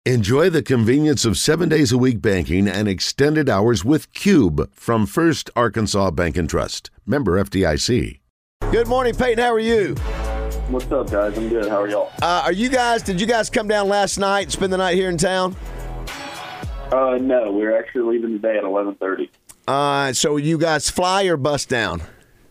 Enjoy the convenience of 7 days a week banking and extended hours with Cube from First Arkansas Bank and Trust. Member FDIC. Good morning, Peyton. How are you? What's up, guys? I'm good. How are y'all? Did you guys come down last night and spend the night here in town? No, we're actually leaving today at 11:30. So you guys fly or bus down?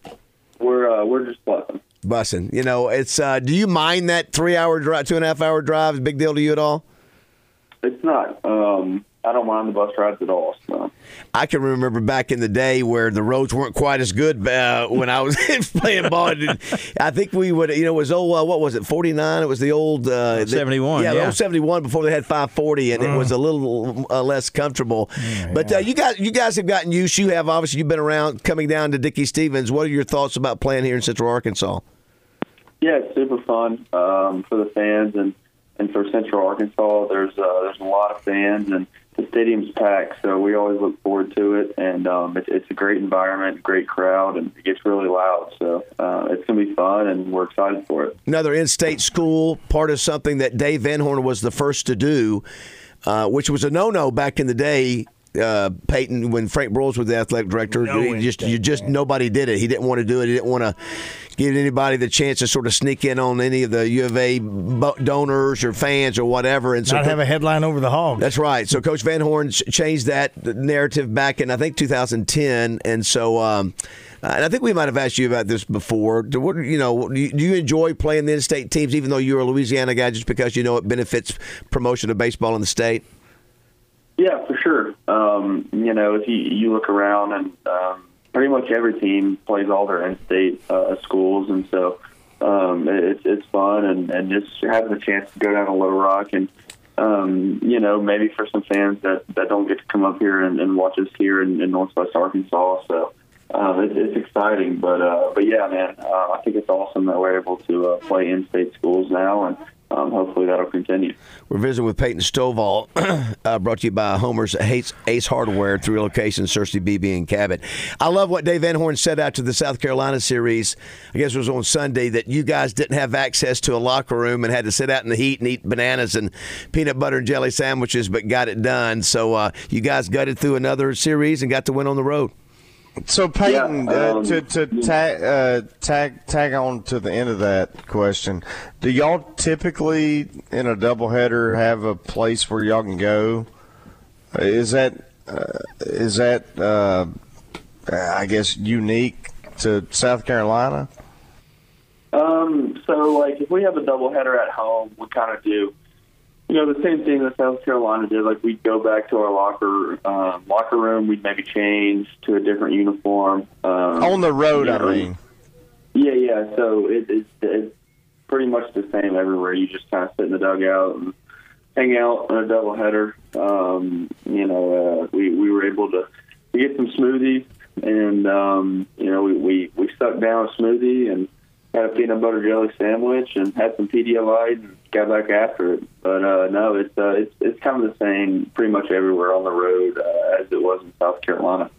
We're just busing. Bussing. You know, it's. Do you mind that 3-hour drive, 2.5-hour drive? Is a big deal to you at all? It's not. I don't mind the bus rides at all. So. I can remember back in the day where the roads weren't quite as good when I was playing ball. I think we would, it was what was it, 49? It was the old 71. The old 71 before they had 540, and it was a little less comfortable. Yeah, but you guys have gotten used. You've been around coming down to Dickey-Stephens. What are your thoughts about playing here in Central Arkansas? Yeah, it's super fun for the fans and for Central Arkansas. There's a lot of fans and the stadium's packed, so we always look forward to it. And it's a great environment, great crowd, and it gets really loud. So it's going to be fun, and we're excited for it. Another in-state school, part of something that Dave Van Horn was the first to do, which was a no-no back in the day. Peyton, when Frank Broyles was the athletic director, nobody did it. He didn't want to do it. He didn't want to give anybody the chance to sort of sneak in on any of the U of A donors or fans or whatever. And so not have a headline over the Hogs. That's right. So Coach Van Horn changed that narrative back in, I think, 2010. And so and I think we might have asked you about this before. Do you enjoy playing the in-state teams, even though you're a Louisiana guy, just because you know it benefits promotion of baseball in the state? Yeah, for sure. If you look around and pretty much every team plays all their in-state schools, and so it's fun and just having the chance to go down to Little Rock and maybe for some fans that don't get to come up here and watch us here in Northwest Arkansas. So it's exciting, but yeah, man, I think it's awesome that we're able to play in-state schools now, and hopefully that'll continue. We're visiting with Peyton Stovall, brought to you by Homer's Ace Hardware, 3 locations, Searcy, BB, and Cabot. I love what Dave Van Horn said after the South Carolina series, I guess it was on Sunday, that you guys didn't have access to a locker room and had to sit out in the heat and eat bananas and peanut butter and jelly sandwiches, but got it done. So you guys gutted through another series and got to win on the road. So Peyton, to tag on to the end of that question, do y'all typically in a doubleheader have a place where y'all can go? Is that I guess unique to South Carolina? So like if we have a doubleheader at home, we kind of do. The same thing that South Carolina did. Like, we'd go back to our locker room. We'd maybe change to a different uniform. On the road, I mean. Yeah. So it's pretty much the same everywhere. You just kind of sit in the dugout and hang out on a doubleheader. We were able to get some smoothies, and we stuck down a smoothie and had a peanut butter jelly sandwich and had some Pedialyte and got back after it. But no, it's kind of the same pretty much everywhere on the road as it was in South Carolina.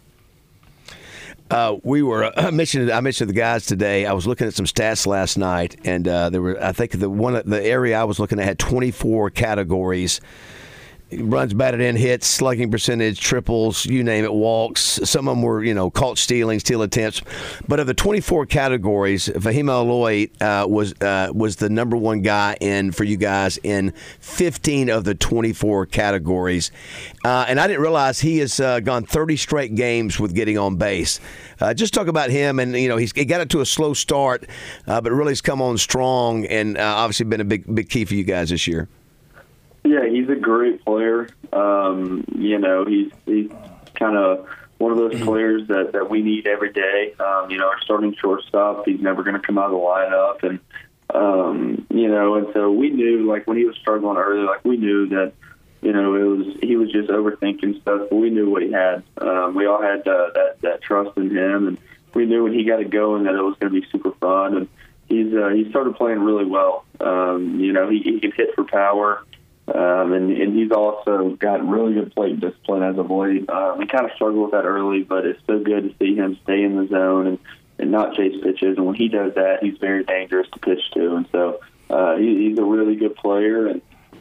I mentioned the guys today. I was looking at some stats last night, and I think the area I was looking at had 24 categories. Runs batted in, hits, slugging percentage, triples, you name it, walks. Some of them were, caught stealing, steal attempts. But of the 24 categories, Fahima Aloy was the number one guy for you guys in 15 of the 24 categories. And I didn't realize he has gone 30 straight games with getting on base. Just talk about him, and he got it to a slow start, but really has come on strong, and obviously been a big key for you guys this year. Yeah, he's a great player. He's kind of one of those players that we need every day. Our starting shortstop, he's never going to come out of the lineup. And, and so we knew, like, when he was struggling early, like, we knew that, he was just overthinking stuff, but we knew what he had. We all had that trust in him, and we knew when he got it going that it was going to be super fun. And he started playing really well. He can hit for power. And he's also got really good plate discipline as of late. He kind of struggled with that early, but it's so good to see him stay in the zone and not chase pitches. And when he does that, he's very dangerous to pitch to. And so he's a really good player. And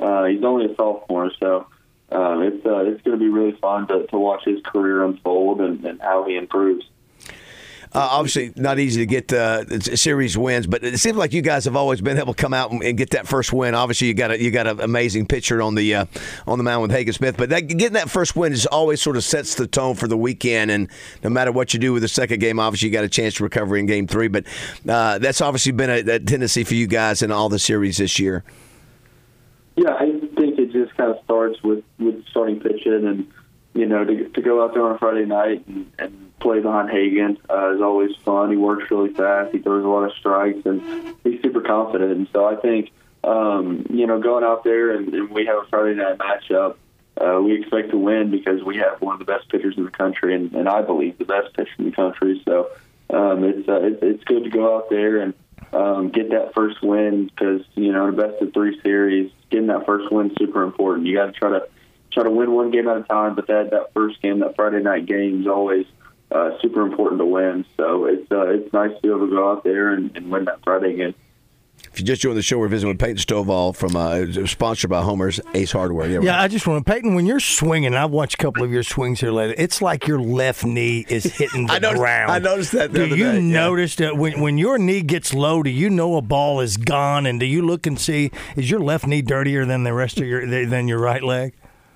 He's only a sophomore, so it's going to be really fun to watch his career unfold and how he improves. Obviously, not easy to get series wins, but it seems like you guys have always been able to come out and get that first win. Obviously, you got an amazing pitcher on the mound with Hagen Smith, but getting that first win is always sort of sets the tone for the weekend. And no matter what you do with the second game, obviously you got a chance to recover in Game 3. But that's obviously been a tendency for you guys in all the series this year. Yeah, I think it just kind of starts with starting pitching, and to go out there on a Friday night and play behind Hagen is always fun. He works really fast. He throws a lot of strikes, and he's super confident. And so I think, going out there and we have a Friday night matchup, we expect to win because we have one of the best pitchers in the country, and I believe the best pitcher in the country. So it's good to go out there and get that first win because, in a best-of-3 series, getting that first win is super important. You got to try to win one game at a time, but that first game, that Friday night game, is always super important to win. So it's nice to be able to go out there and win that Friday game. If you just joined the show, we're visiting with Peyton Stovall from sponsored by Homer's Ace Hardware. Yeah, right. I just want to, Peyton, when you're swinging, I've watched a couple of your swings here lately, it's like your left knee is hitting the ground. I noticed that the other day. Do you notice that when your knee gets low, do you know a ball is gone, and do you look and see, is your left knee dirtier than the rest of your right leg?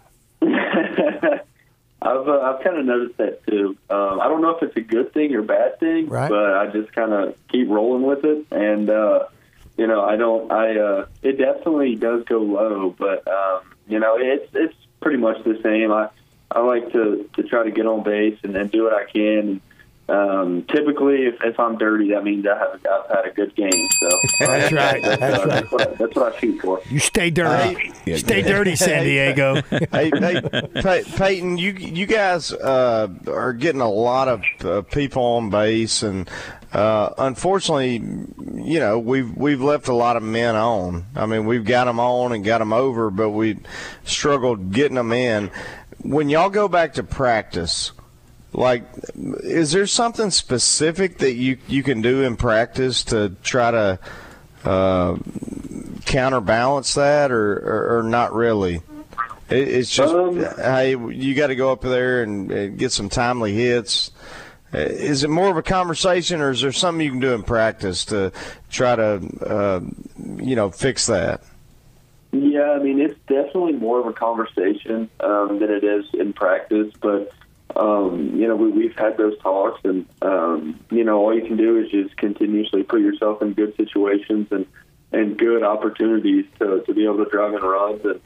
I've kind of noticed that too. I don't know if it's a good thing or bad thing, right, but I just kind of keep rolling with it. And it definitely does go low, but it's pretty much the same. I like to try to get on base and do what I can. Typically, if I'm dirty, that means I've had a good game. So that's right. That's what I shoot for. You stay dirty. Stay dirty, San Diego. Hey, Peyton, you guys are getting a lot of people on base, and unfortunately, we've left a lot of men on. I mean, we've got them on and got them over, but we struggled getting them in. When y'all go back to practice, is there something specific that you can do in practice to try to counterbalance that, or not really? It's just, hey, you got to go up there and get some timely hits. Is it more of a conversation, or is there something you can do in practice to try to, fix that? Yeah, I mean, it's definitely more of a conversation than it is in practice, but we've had those talks, and all you can do is just continuously put yourself in good situations and good opportunities to be able to drive in runs, and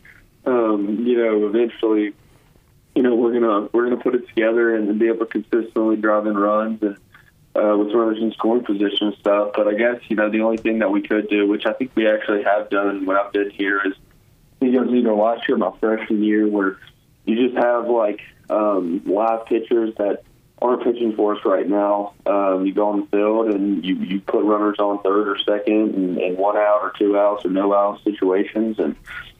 eventually, we're gonna put it together and be able to consistently drive in runs and with runners in scoring position and stuff. But I guess the only thing that we could do, which I think we actually have done when I've been here, is either last year or my freshman year, where you just have live pitchers that aren't pitching for us right now. You go on the field and you put runners on third or second and 1 out or 2 outs or no out situations, and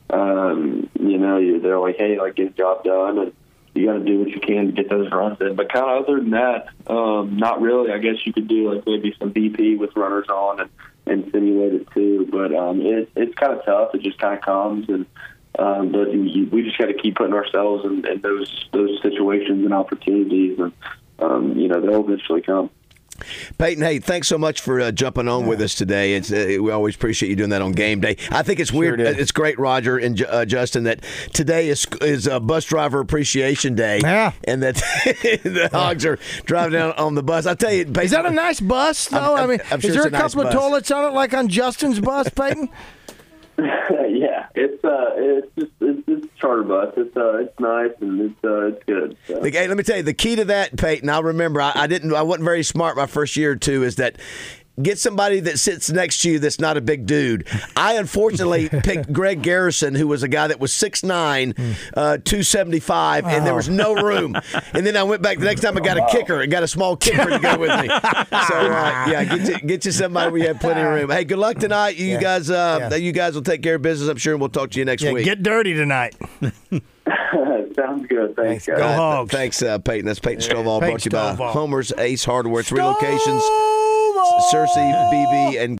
they're like, hey, get the job done, and you got to do what you can to get those runs in. But kind of other than that, not really. I guess you could do maybe some BP with runners on and simulate it too. But it's kind of tough. It just kind of comes, and but we just got to keep putting ourselves in those situations and opportunities, and they'll eventually come. Peyton, hey, thanks so much for jumping on with us today. We always appreciate you doing that on game day. I think it's weird. It's great, Roger and Justin, that today is Bus Driver Appreciation Day. Yeah. And that the Hogs are driving down on the bus. I'll tell you, Peyton, is that a nice bus, though? I'm sure is there a couple of toilets on it like on Justin's bus, Peyton? Yeah, it's a charter bus. It's nice and it's good. So. Hey, let me tell you, the key to that, Peyton, I remember I wasn't very smart my first year or two, is that get somebody that sits next to you that's not a big dude. I unfortunately picked Greg Garrison, who was a guy that was 6'9", 275, and there was no room. And then I went back the next time I got a kicker. I got a small kicker to go with me. So, get you somebody where you have plenty of room. Hey, good luck tonight. You guys will take care of business, I'm sure, and we'll talk to you next week. Get dirty tonight. Sounds good. Thanks, guys. Go Hogs. Thanks, Peyton. That's Peyton Stovall, brought to you by Homer's Ace Hardware. 3 locations. Searcy, BB, and